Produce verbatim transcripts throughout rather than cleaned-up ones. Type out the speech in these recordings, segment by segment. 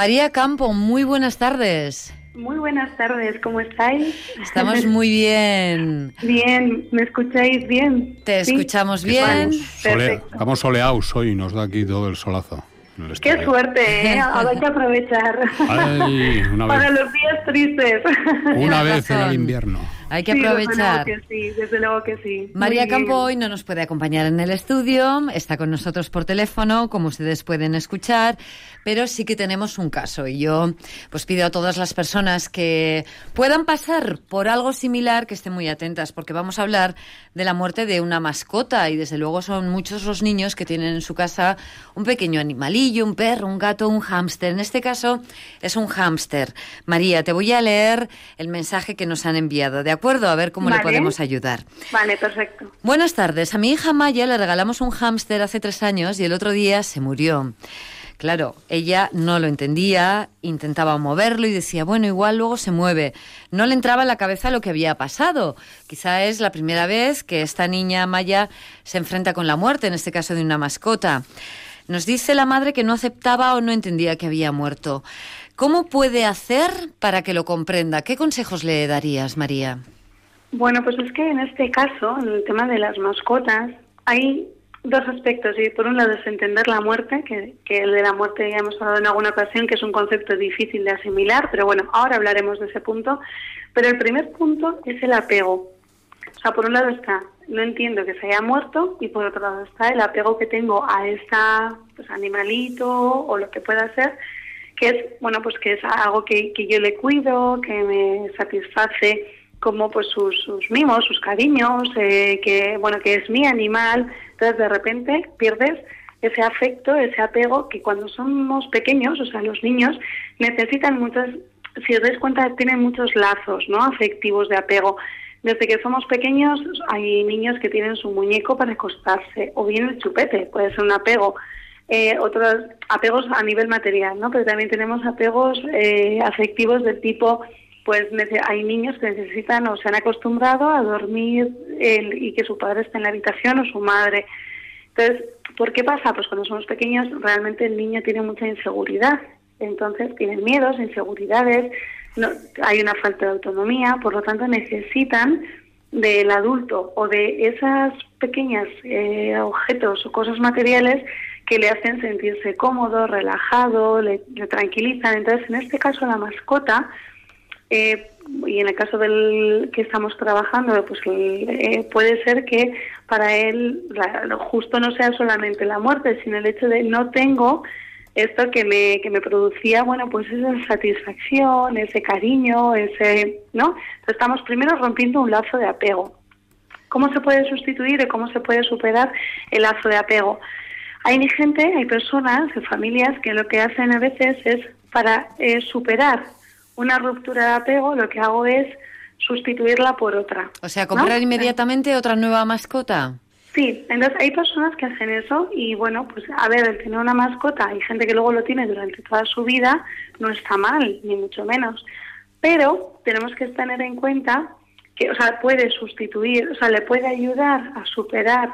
María Campo, muy buenas tardes. Muy buenas tardes, ¿cómo estáis? Estamos muy bien. Bien, ¿me escucháis bien? Te ¿Sí? escuchamos bien. Sole, estamos soleados hoy, nos da aquí todo el solazo. ¡Qué suerte, eh! Ahora hay que aprovechar. Ay, una vez. Para los días tristes. Una vez en el invierno. Hay que aprovechar. Sí, desde luego que sí, desde luego que sí. María Campo hoy no nos puede acompañar en el estudio, está con nosotros por teléfono, como ustedes pueden escuchar, pero sí que tenemos un caso y yo pues pido a todas las personas que puedan pasar por algo similar que estén muy atentas, porque vamos a hablar de la muerte de una mascota y desde luego son muchos los niños que tienen en su casa un pequeño animalillo, un perro, un gato, un hámster. En este caso es un hámster. María, te voy a leer el mensaje que nos han enviado, ¿de acuerdo? A ver cómo Vale. le podemos ayudar. Vale, perfecto. Buenas tardes. A mi hija Maya le regalamos un hámster hace tres años y el otro día se murió. Claro, ella no lo entendía, intentaba moverlo y decía, bueno, igual luego se mueve. No le entraba en la cabeza lo que había pasado. Quizá es la primera vez que esta niña Maya se enfrenta con la muerte, en este caso de una mascota. Nos dice la madre que no aceptaba o no entendía que había muerto. ¿Cómo puede hacer para que lo comprenda? ¿Qué consejos le darías, María? Bueno, pues es que en este caso, en el tema de las mascotas, hay dos aspectos. Y por un lado es entender la muerte, que, que el de la muerte ya hemos hablado en alguna ocasión, que es un concepto difícil de asimilar, pero bueno, ahora hablaremos de ese punto. Pero el primer punto es el apego. O sea, por un lado está, no entiendo que se haya muerto, y por otro lado está el apego que tengo a esta pues, animalito o lo que pueda ser, que es, bueno, pues que es algo que, que yo le cuido, que me satisface como pues sus, sus mimos, sus cariños, eh, que bueno que es mi animal. Entonces de repente pierdes ese afecto, ese apego que cuando somos pequeños, o sea los niños necesitan muchas, si os dais cuenta tienen muchos lazos, ¿no? Afectivos de apego. Desde que somos pequeños hay niños que tienen su muñeco para acostarse, o bien el chupete, puede ser un apego. Eh, otros apegos a nivel material, ¿no? Pero también tenemos apegos eh, afectivos del tipo, pues hay niños que necesitan o se han acostumbrado a dormir el, y que su padre esté en la habitación o su madre. Entonces, ¿por qué pasa? Pues cuando somos pequeños realmente el niño tiene mucha inseguridad. Entonces tienen miedos, inseguridades, no, hay una falta de autonomía, por lo tanto necesitan del adulto o de esas pequeñas eh, objetos o cosas materiales que le hacen sentirse cómodo, relajado, le, le tranquilizan. Entonces, en este caso la mascota, Eh, y en el caso del que estamos trabajando, pues eh, puede ser que para él la, lo justo no sea solamente la muerte, sino el hecho de no tengo esto que me que me producía, bueno, pues esa satisfacción, ese cariño, ese, ¿no? Entonces estamos primero rompiendo un lazo de apego. ¿Cómo se puede sustituir y cómo se puede superar el lazo de apego? Hay gente, hay personas, hay familias que lo que hacen a veces es para eh, superar una ruptura de apego, lo que hago es sustituirla por otra. O sea, comprar, ¿no?, inmediatamente otra nueva mascota. Sí, entonces hay personas que hacen eso y bueno, pues a ver, el tener una mascota, hay gente que luego lo tiene durante toda su vida, no está mal, ni mucho menos. Pero tenemos que tener en cuenta que, o sea, puede sustituir, o sea, le puede ayudar a superar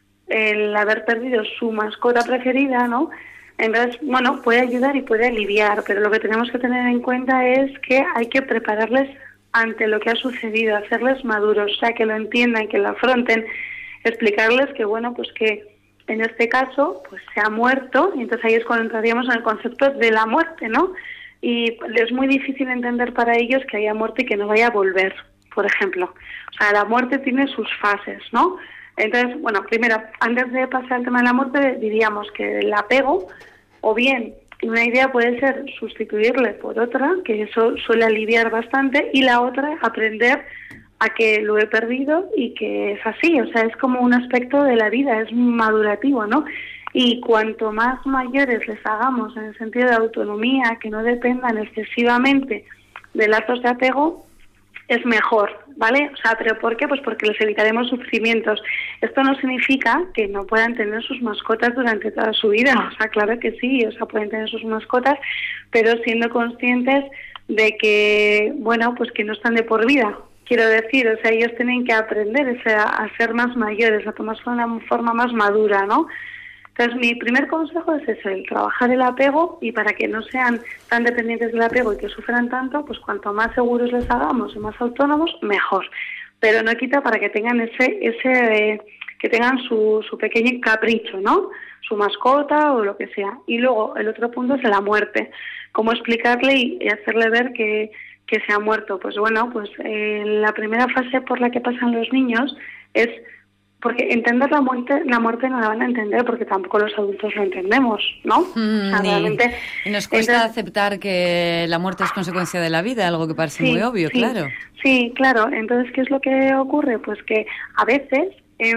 el haber perdido su mascota preferida, ¿no? Entonces, bueno, puede ayudar y puede aliviar, pero lo que tenemos que tener en cuenta es que hay que prepararles ante lo que ha sucedido, hacerles maduros, o sea, que lo entiendan, que lo afronten, explicarles que, bueno, pues que en este caso, pues se ha muerto, y entonces ahí es cuando entraríamos en el concepto de la muerte, ¿no? Y es muy difícil entender para ellos que haya muerte y que no vaya a volver, por ejemplo. O sea, la muerte tiene sus fases, ¿no? Entonces, bueno, primero, antes de pasar al tema de la muerte, diríamos que el apego, o bien, una idea puede ser sustituirle por otra, que eso suele aliviar bastante, y la otra, aprender a que lo he perdido y que es así, o sea, es como un aspecto de la vida, es madurativo, ¿no? Y cuanto más mayores les hagamos en el sentido de autonomía, que no dependan excesivamente de lazos de apego, es mejor, ¿vale? O sea, ¿pero por qué? Pues porque les evitaremos sufrimientos. Esto no significa que no puedan tener sus mascotas durante toda su vida, o sea, claro que sí, o sea, pueden tener sus mascotas, pero siendo conscientes de que, bueno, pues que no están de por vida. Quiero decir, o sea, ellos tienen que aprender o sea, a ser más mayores, a tomarse de una forma más madura, ¿no? Entonces, mi primer consejo es eso, el trabajar el apego, y para que no sean tan dependientes del apego y que sufran tanto, pues cuanto más seguros les hagamos y más autónomos, mejor. Pero no quita para que tengan ese, ese eh, que tengan su, su pequeño capricho, ¿no? Su mascota o lo que sea. Y luego el otro punto es la muerte. Cómo explicarle y hacerle ver que, que se ha muerto. Pues bueno, pues eh, la primera fase por la que pasan los niños es... Porque entender la muerte, la muerte no la van a entender porque tampoco los adultos lo entendemos, ¿no? Mm, o sea, realmente, y nos cuesta entonces, aceptar que la muerte es consecuencia de la vida, algo que parece sí, muy obvio, sí, claro. Sí, claro. Entonces, ¿qué es lo que ocurre? Pues que a veces, eh,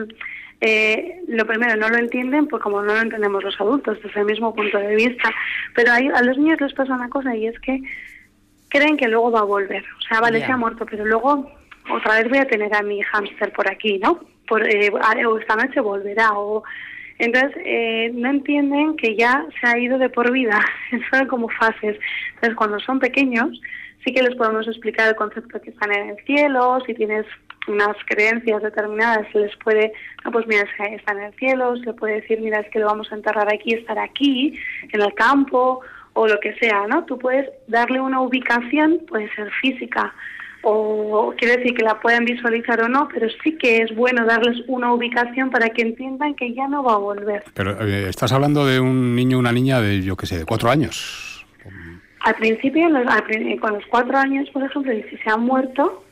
eh, lo primero, no lo entienden, pues como no lo entendemos los adultos, desde el mismo punto de vista. Pero ahí, a los niños les pasa una cosa, y es que creen que luego va a volver. O sea, vale, yeah. se ha muerto, pero luego otra vez voy a tener a mi hámster por aquí, ¿no? Por, eh, o esta noche volverá, o entonces eh, no entienden que ya se ha ido de por vida, son como fases. Entonces cuando son pequeños sí que les podemos explicar el concepto que están en el cielo, si tienes unas creencias determinadas se les puede, no, pues mira, está en el cielo, se le puede decir, mira, es que lo vamos a enterrar aquí, estar aquí, en el campo, o lo que sea, ¿no? Tú puedes darle una ubicación, puede ser física, o quiere decir que la pueden visualizar o no, pero sí que es bueno darles una ubicación para que entiendan que ya no va a volver. Pero eh, estás hablando de un niño o una niña de, yo qué sé, de cuatro años. Al principio, los, al, con los cuatro años, por ejemplo, y si se han muerto,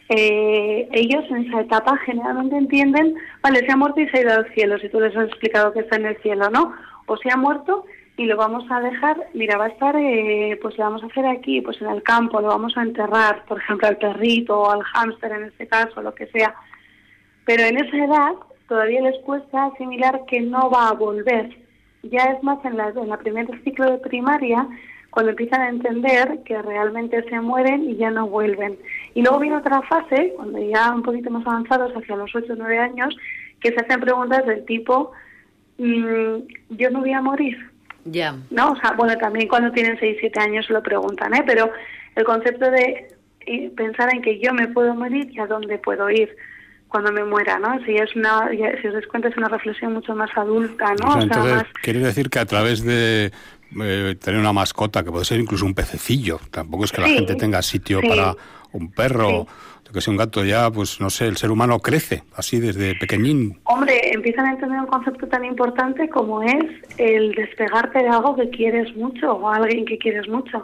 eh, ellos en esa etapa generalmente entienden, vale, se ha muerto y se ha ido al cielo, si tú les has explicado que está en el cielo, ¿no? O se ha muerto y lo vamos a dejar, mira, va a estar, eh, pues lo vamos a hacer aquí, pues en el campo, lo vamos a enterrar, por ejemplo, al perrito o al hámster en este caso, lo que sea. Pero en esa edad todavía les cuesta asimilar que no va a volver. Ya es más en la, en la primer ciclo de primaria, cuando empiezan a entender que realmente se mueren y ya no vuelven. Y luego viene otra fase, cuando ya un poquito más avanzados, hacia los ocho o nueve años, que se hacen preguntas del tipo, mmm, ¿yo no voy a morir? Ya. Yeah. No, o sea, bueno, también cuando tienen seis siete años lo preguntan, ¿eh? Pero el concepto de eh, pensar en que yo me puedo morir y a dónde puedo ir cuando me muera, ¿no? Si es una, si os das cuenta, es una reflexión mucho más adulta, ¿no? O sea, entonces, o sea, más... quiere decir que a través de eh, tener una mascota, que puede ser incluso un pececillo, tampoco es que sí, la gente tenga sitio sí, para un perro... Sí. Que sea un gato ya, pues no sé, el ser humano crece así desde pequeñín. Hombre, empiezan a entender un concepto tan importante como es el despegarte de algo que quieres mucho o a alguien que quieres mucho.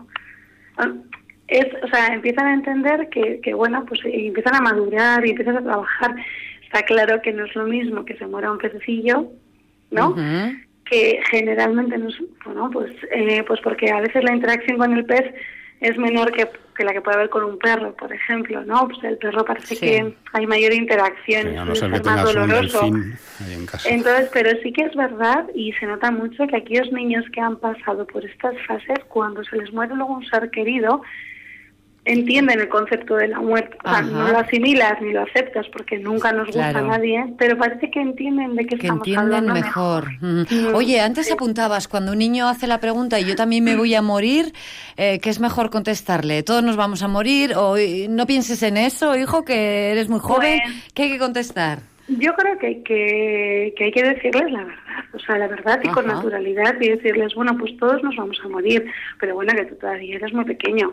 Es, o sea, empiezan a entender que, que bueno, pues empiezan a madurar y empiezan a trabajar. Está claro que no es lo mismo que se muera un pececillo, ¿no? Uh-huh. Que generalmente no es, bueno, pues, eh, pues porque a veces la interacción con el pez es menor que, que la que puede haber con un perro, por ejemplo, ¿no? Pues el perro parece sí. que hay mayor interacción, sí, a no ser es que más doloroso. Un ahí en casa. Entonces, pero sí que es verdad y se nota mucho que aquellos niños que han pasado por estas fases, cuando se les muere luego un ser querido, entienden el concepto de la muerte. O sea, no lo asimilas ni lo aceptas porque nunca nos gusta claro. a nadie, pero parece que entienden de qué que estamos entienden hablando mejor. mejor. Mm. Oye, antes apuntabas, cuando un niño hace la pregunta y yo también me voy a morir, eh, ¿qué es mejor contestarle? ¿Todos nos vamos a morir? ¿O no pienses en eso, hijo, que eres muy joven? Pues, ¿qué hay que contestar? Yo creo que hay que, que hay que decirles la verdad, o sea, la verdad y Ajá. con naturalidad, y decirles, bueno, pues todos nos vamos a morir, pero bueno, que tú todavía eres muy pequeño.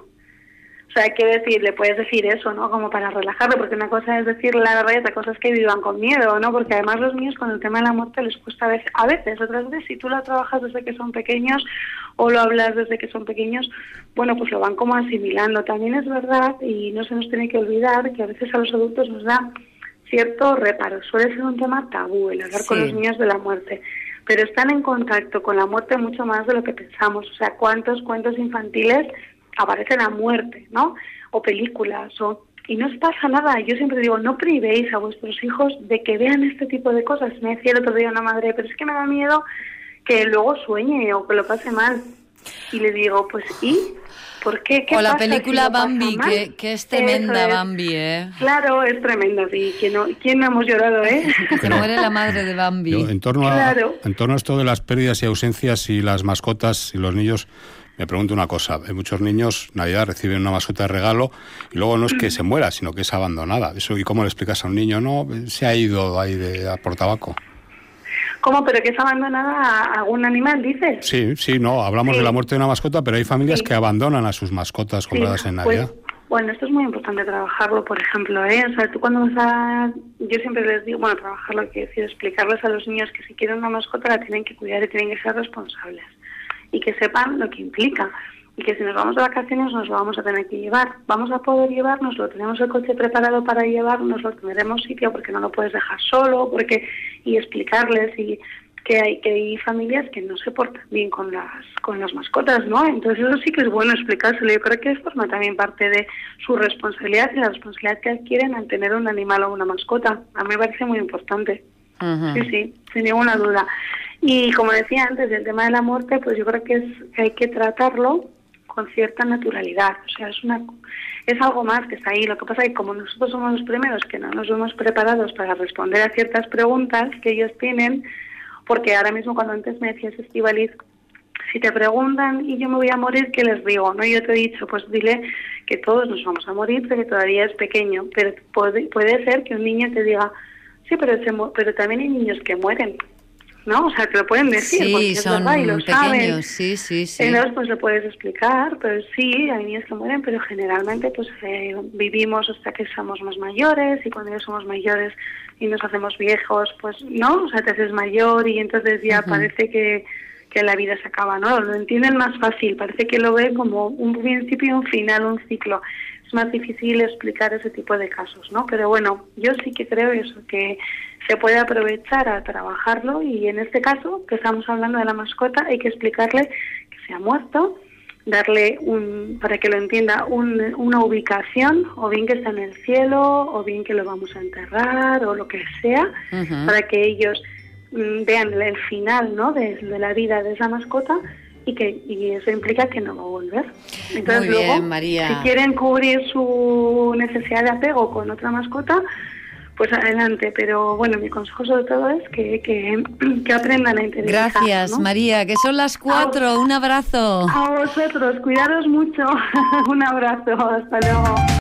O sea, hay que decir, le puedes decir eso, ¿no? Como para relajarlo, porque una cosa es decir la verdad y otra cosa es que vivan con miedo, ¿no? Porque además los niños con el tema de la muerte les cuesta a veces, a veces, otras veces, si tú lo trabajas desde que son pequeños o lo hablas desde que son pequeños, bueno, pues lo van como asimilando. También es verdad, y no se nos tiene que olvidar, que a veces a los adultos nos da cierto reparo. Suele ser un tema tabú el hablar sí. con los niños de la muerte, pero están en contacto con la muerte mucho más de lo que pensamos. O sea, ¿cuántos cuentos infantiles aparece la muerte, ¿no? O películas, o y no os pasa nada. Yo siempre digo, no privéis a vuestros hijos de que vean este tipo de cosas. Me decía el otro día una madre, pero es que me da miedo que luego sueñe o que lo pase mal. Y le digo, pues, ¿y? ¿Por qué? ¿Qué o la pasa película si Bambi, que, que es tremenda, es. Bambi, ¿eh? Claro, es tremenda, sí. ¿Quién no, quién no hemos llorado, eh? Se muere la madre de Bambi. Yo, en, torno a, claro. en torno a esto de las pérdidas y ausencias y las mascotas y los niños, me pregunto una cosa. Hay muchos niños, Navidad, reciben una mascota de regalo y luego no es que se muera, sino que es abandonada. Eso, ¿y cómo le explicas a un niño? No, se ha ido ahí de, a por tabaco. ¿Cómo? ¿Pero que es abandonada a algún animal, dices? Sí, sí, no, hablamos sí. de la muerte de una mascota, pero hay familias sí. que abandonan a sus mascotas compradas sí. en Navidad. Pues, bueno, esto es muy importante trabajarlo, por ejemplo, ¿eh? O sea, tú cuando vas a... Yo siempre les digo, bueno, trabajarlo, quiero decir, explicarles a los niños que si quieren una mascota la tienen que cuidar y tienen que ser responsables. Y que sepan lo que implica. Y que si nos vamos de vacaciones nos lo vamos a tener que llevar. Vamos a poder llevárnoslo, tenemos el coche preparado para llevárnoslo, tendremos sitio porque no lo puedes dejar solo, porque y explicarles y que hay que hay familias que no se portan bien con las con las mascotas, ¿no? Entonces eso sí que es bueno explicárselo. Yo creo que forma también parte de su responsabilidad y la responsabilidad que adquieren al tener un animal o una mascota. A mí me parece muy importante. Uh-huh. Sí, sí, sin ninguna duda. Y como decía antes, el tema de la muerte, pues yo creo que es que hay que tratarlo con cierta naturalidad. O sea, es una es algo más que está ahí. Lo que pasa es que como nosotros somos los primeros que no nos hemos preparados para responder a ciertas preguntas que ellos tienen, porque ahora mismo cuando antes me decías, Estíbaliz, si te preguntan y yo me voy a morir, ¿qué les digo? No, yo te he dicho, pues dile que todos nos vamos a morir, porque todavía es pequeño, pero puede, puede ser que un niño te diga, sí, pero, se mu- pero también hay niños que mueren, ¿no? O sea, te lo pueden decir, sí, porque son es verdad y lo pequeños, saben. sí, sí, sí. Entonces, pues lo puedes explicar, pero sí, hay niños que mueren, pero generalmente pues eh, vivimos hasta que somos más mayores, y cuando ya somos mayores y nos hacemos viejos, pues no, o sea, te haces mayor y entonces ya uh-huh. parece que, que la vida se acaba, ¿no? Lo entienden más fácil, parece que lo ven como un principio y un final, un ciclo. Es más difícil explicar ese tipo de casos, ¿no? Pero bueno, yo sí que creo eso, que se puede aprovechar a trabajarlo, y en este caso, que estamos hablando de la mascota, hay que explicarle que se ha muerto, darle, un para que lo entienda, un, una ubicación, o bien que está en el cielo, o bien que lo vamos a enterrar, o lo que sea, uh-huh. para que ellos mm, vean el final, ¿no?, de, de la vida de esa mascota, y que y eso implica que no va a volver. Entonces, muy bien, luego, María. si quieren cubrir su necesidad de apego con otra mascota, pues adelante, pero bueno, mi consejo sobre todo es que, que, que aprendan a interiorizar. Gracias, ¿no? María, que son las cuatro, a, un abrazo. A vosotros, cuidaros mucho, un abrazo, hasta luego.